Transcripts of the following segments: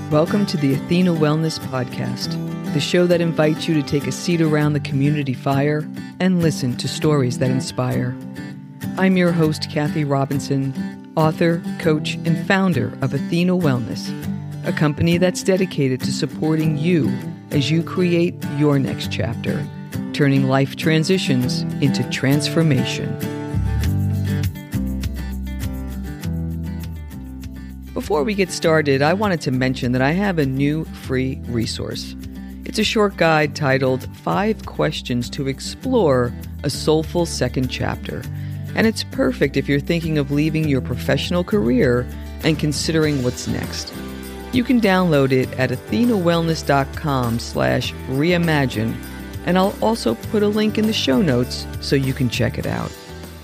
Welcome to the Athena Wellness Podcast, the show that invites you to take a seat around the community fire and listen to stories that inspire. I'm your host, Kathy Robinson, author, coach, and founder of Athena Wellness, a company that's dedicated to supporting you as you create your next chapter, turning life transitions into transformation. Before we get started, I wanted to mention that I have a new free resource. It's a short guide titled 5 Questions to Explore a Soulful Second Chapter, and it's perfect if you're thinking of leaving your professional career and considering what's next. You can download it at athenawellness.com/reimagine, and I'll also put a link in the show notes so you can check it out.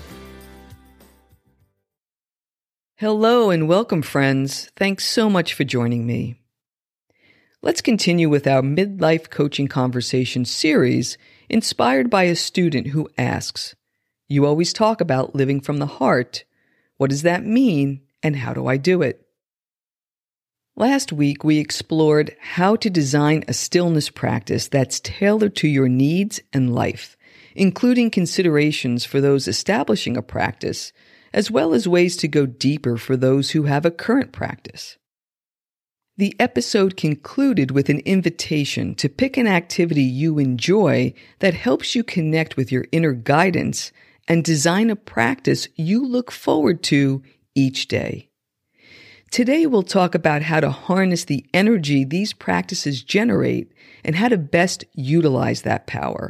Hello and welcome, friends. Thanks so much for joining me. Let's continue with our midlife coaching conversation series inspired by a student who asks, "You always talk about living from the heart. What does that mean and how do I do it?" Last week, we explored how to design a stillness practice that's tailored to your needs and life, including considerations for those establishing a practice, as well as ways to go deeper for those who have a current practice. The episode concluded with an invitation to pick an activity you enjoy that helps you connect with your inner guidance and design a practice you look forward to each day. Today, we'll talk about how to harness the energy these practices generate and how to best utilize that power.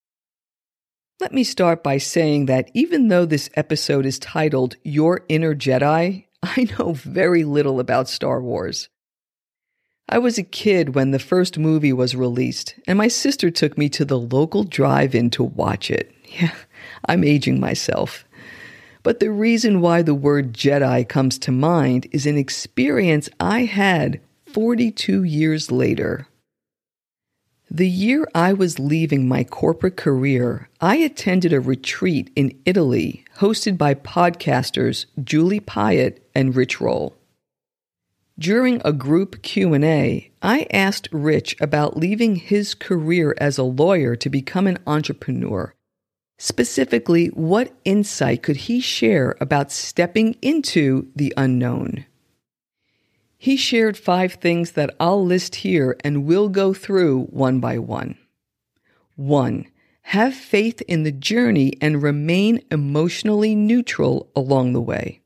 Let me start by saying that even though this episode is titled Your Inner Jedi, I know very little about Star Wars. I was a kid when the first movie was released, and my sister took me to the local drive-in to watch it. Yeah, I'm aging myself. But the reason why the word Jedi comes to mind is an experience I had 42 years later. The year I was leaving my corporate career, I attended a retreat in Italy hosted by podcasters Julie Piatt and Rich Roll. During a group Q&A, I asked Rich about leaving his career as a lawyer to become an entrepreneur. Specifically, what insight could he share about stepping into the unknown? He shared 5 things that I'll list here and we'll go through one by one. 1. Have faith in the journey and remain emotionally neutral along the way.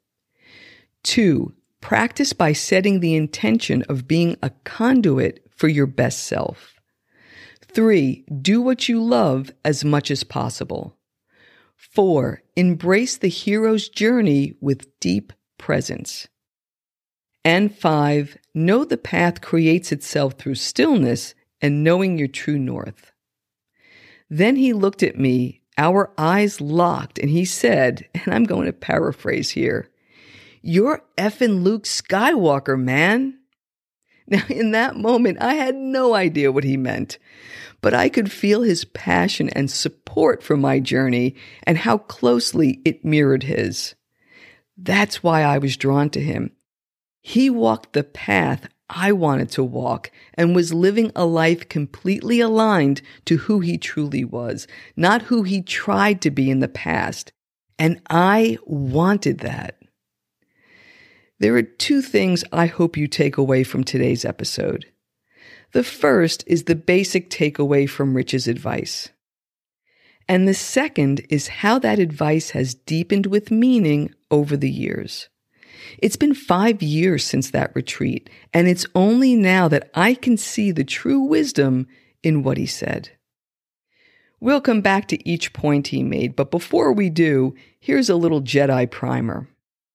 2. Practice by setting the intention of being a conduit for your best self. 3. Do what you love as much as possible. 4. Embrace the hero's journey with deep presence. And 5, know the path creates itself through stillness and knowing your true north. Then he looked at me, our eyes locked, and he said, and I'm going to paraphrase here, "You're effing Luke Skywalker, man." Now, in that moment, I had no idea what he meant, but I could feel his passion and support for my journey and how closely it mirrored his. That's why I was drawn to him. He walked the path I wanted to walk and was living a life completely aligned to who he truly was, not who he tried to be in the past. And I wanted that. There are 2 things I hope you take away from today's episode. The first is the basic takeaway from Rich's advice. And the second is how that advice has deepened with meaning over the years. It's been 5 years since that retreat, and it's only now that I can see the true wisdom in what he said. We'll come back to each point he made, but before we do, here's a little Jedi primer.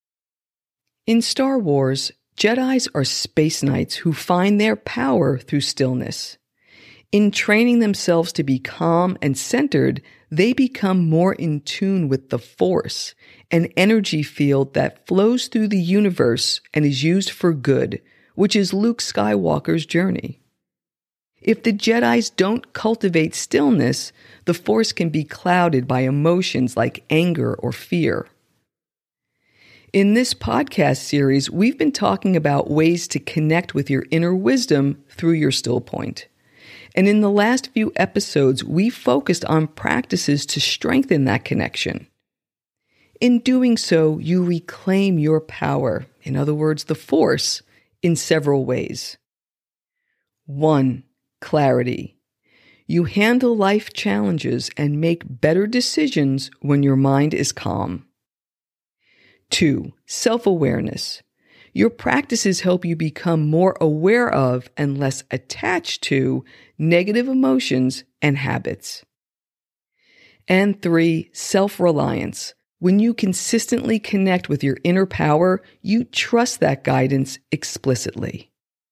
In Star Wars, Jedis are space knights who find their power through stillness. In training themselves to be calm and centered, they become more in tune with the Force, an energy field that flows through the universe and is used for good, which is Luke Skywalker's journey. If the Jedis don't cultivate stillness, the Force can be clouded by emotions like anger or fear. In this podcast series, we've been talking about ways to connect with your inner wisdom through your still point. And in the last few episodes, we focused on practices to strengthen that connection. In doing so, you reclaim your power, in other words, the force, in several ways. 1. Clarity. You handle life challenges and make better decisions when your mind is calm. 2. Self-awareness. Your practices help you become more aware of and less attached to negative emotions and habits. And 3. Self-reliance. When you consistently connect with your inner power, you trust that guidance explicitly.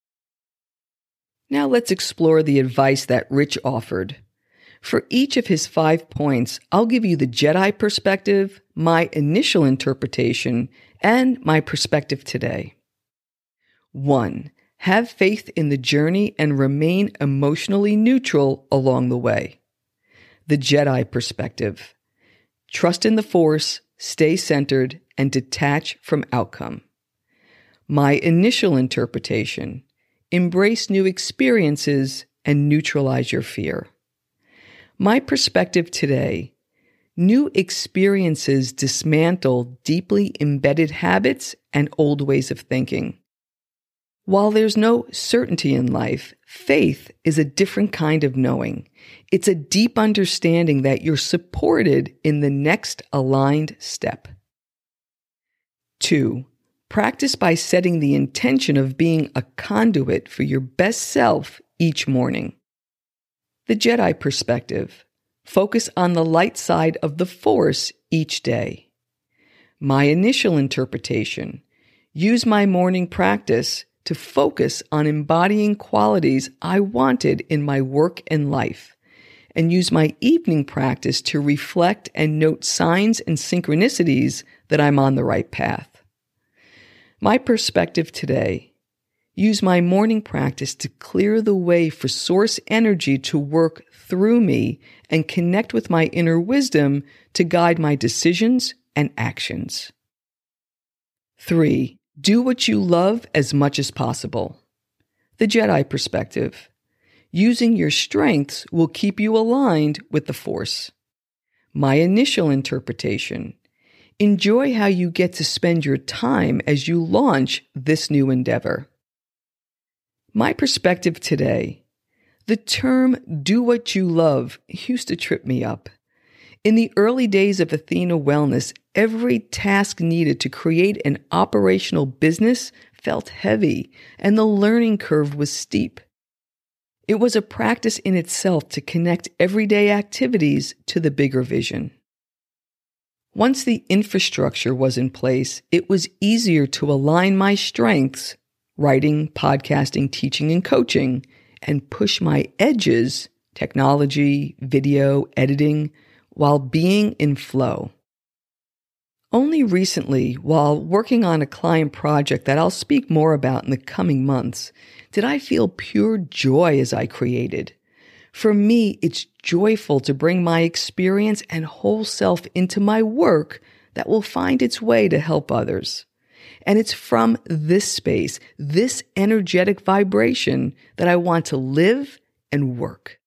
Now let's explore the advice that Rich offered. For each of his 5 points, I'll give you the Jedi perspective, my initial interpretation, and my perspective today. 1. Have faith in the journey and remain emotionally neutral along the way. The Jedi perspective. Trust in the Force, stay centered, and detach from outcome. My initial interpretation. Embrace new experiences and neutralize your fear. My perspective today. New experiences dismantle deeply embedded habits and old ways of thinking. While there's no certainty in life, faith is a different kind of knowing. It's a deep understanding that you're supported in the next aligned step. 2. Practice by setting the intention of being a conduit for your best self each morning. The Jedi perspective. Focus on the light side of the Force each day. My initial interpretation. Use my morning practice to focus on embodying qualities I wanted in my work and life, and use my evening practice to reflect and note signs and synchronicities that I'm on the right path. My perspective today. Use my morning practice to clear the way for source energy to work through me and connect with my inner wisdom to guide my decisions and actions. 3. Do what you love as much as possible. The Jedi perspective. Using your strengths will keep you aligned with the Force. My initial interpretation. Enjoy how you get to spend your time as you launch this new endeavor. My perspective today. The term "do what you love" used to trip me up. In the early days of Athena Wellness, every task needed to create an operational business felt heavy, and the learning curve was steep. It was a practice in itself to connect everyday activities to the bigger vision. Once the infrastructure was in place, it was easier to align my strengths, writing, podcasting, teaching, and coaching, and push my edges, technology, video, editing, while being in flow. Only recently, while working on a client project that I'll speak more about in the coming months, did I feel pure joy as I created. For me, it's joyful to bring my experience and whole self into my work that will find its way to help others. And it's from this space, this energetic vibration, that I want to live and work.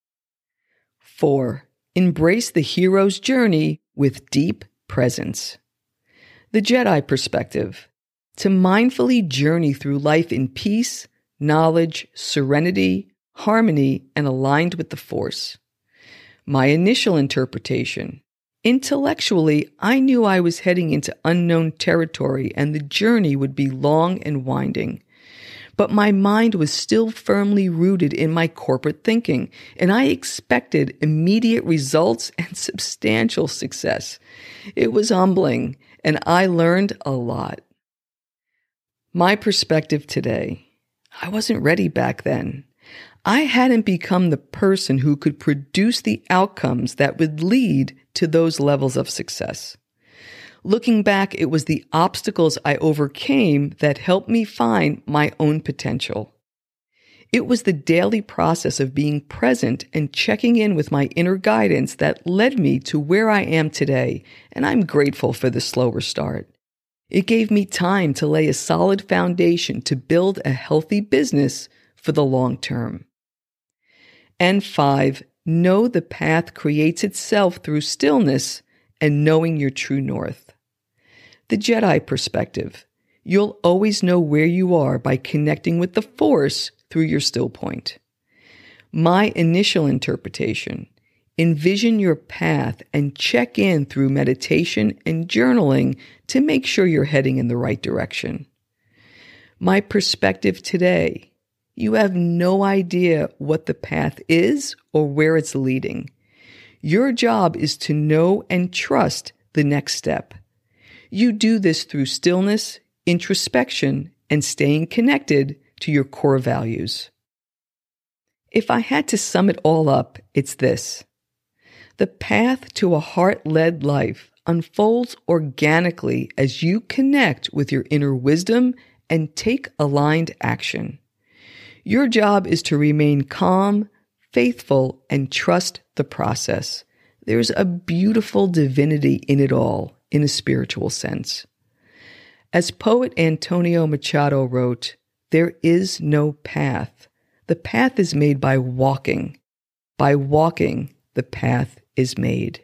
4. Embrace the hero's journey with deep presence. The Jedi perspective. To mindfully journey through life in peace, knowledge, serenity, harmony, and aligned with the Force. My initial interpretation. Intellectually, I knew I was heading into unknown territory and the journey would be long and winding. But my mind was still firmly rooted in my corporate thinking, and I expected immediate results and substantial success. It was humbling, and I learned a lot. My perspective today. I wasn't ready back then. I hadn't become the person who could produce the outcomes that would lead to those levels of success. Looking back, it was the obstacles I overcame that helped me find my own potential. It was the daily process of being present and checking in with my inner guidance that led me to where I am today, and I'm grateful for the slower start. It gave me time to lay a solid foundation to build a healthy business for the long term. And 5, know the path creates itself through stillness and knowing your true north. The Jedi perspective. You'll always know where you are by connecting with the Force through your still point. My initial interpretation. Envision your path and check in through meditation and journaling to make sure you're heading in the right direction. My perspective today. You have no idea what the path is or where it's leading. Your job is to know and trust the next step. You do this through stillness, introspection, and staying connected to your core values. If I had to sum it all up, it's this. The path to a heart-led life unfolds organically as you connect with your inner wisdom and take aligned action. Your job is to remain calm, faithful, and trust the process. There's a beautiful divinity in it all, in a spiritual sense. As poet Antonio Machado wrote, there is no path. The path is made by walking. By walking, the path is made.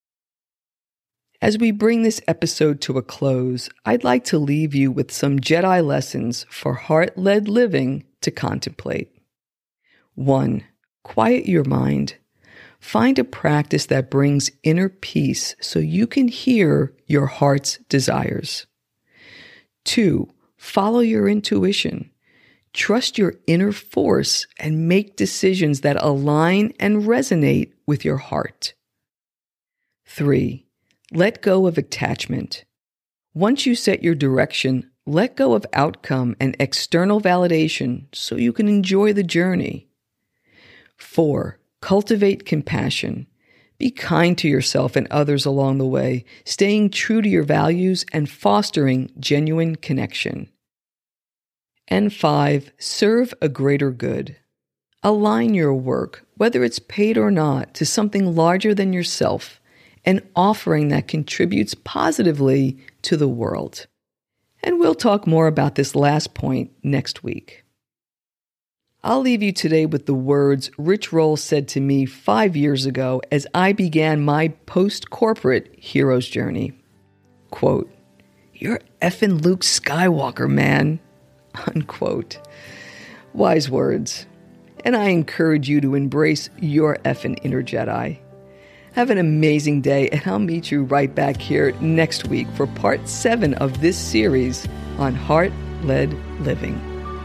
As we bring this episode to a close, I'd like to leave you with some Jedi lessons for heart-led living to contemplate. 1. Quiet your mind. Find a practice that brings inner peace so you can hear your heart's desires. 2. Follow your intuition. Trust your inner force and make decisions that align and resonate with your heart. 3. Let go of attachment. Once you set your direction, let go of outcome and external validation so you can enjoy the journey. 4. Cultivate compassion. Be kind to yourself and others along the way, staying true to your values and fostering genuine connection. And 5. Serve a greater good. Align your work, whether it's paid or not, to something larger than yourself, an offering that contributes positively to the world. And we'll talk more about this last point next week. I'll leave you today with the words Rich Roll said to me 5 years ago as I began my post-corporate hero's journey. Quote, "You're effing Luke Skywalker, man." Unquote. Wise words. And I encourage you to embrace your effing inner Jedi. Have an amazing day, and I'll meet you right back here next week for part 7 of this series on heart-led living.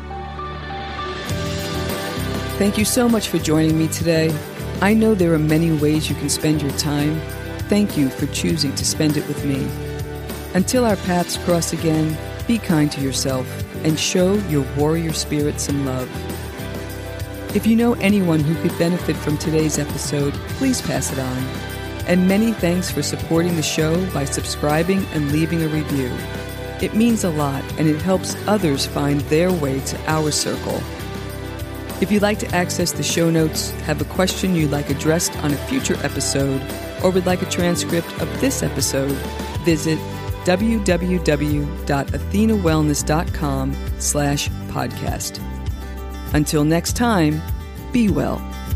Thank you so much for joining me today. I know there are many ways you can spend your time. Thank you for choosing to spend it with me. Until our paths cross again, be kind to yourself and show your warrior spirit some love. If you know anyone who could benefit from today's episode, please pass it on. And many thanks for supporting the show by subscribing and leaving a review. It means a lot, and it helps others find their way to our circle. If you'd like to access the show notes, have a question you'd like addressed on a future episode, or would like a transcript of this episode, visit www.athenawellness.com/podcast. Until next time, be well.